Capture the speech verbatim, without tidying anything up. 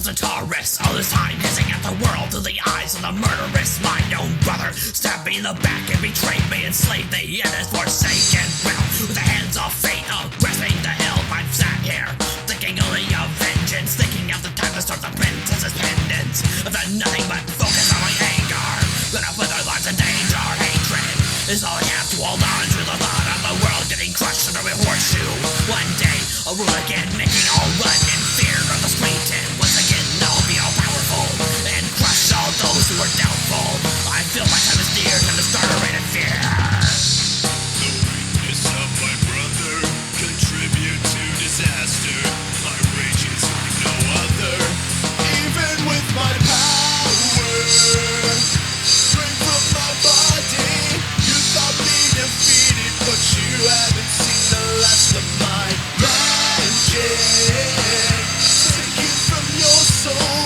Taurus, all this time hissing at the world through the eyes of the murderous. My own brother stabbed me in the back and betrayed me, enslaved me in his forsaken will. With the hands of fate, of grasping the hill, I've sat here, thinking only of vengeance, thinking of the time to start the princess's pendants. I've done nothing but focus on my anger, that I put their lives in danger. Hatred is all I have to hold on to, the thought of the world getting crushed under a horseshoe. One day, I'll rule again, making all run in fear of the street, and once again I'll be all powerful and crush all those who are doubtful. I feel my time is near, time to start a reign of fear. The weakness of my brother contribute to disaster. My rage is like no other, even with my power. Straight from my body, you thought me defeated, but you haven't seen the last of my magic. Taken from your soul.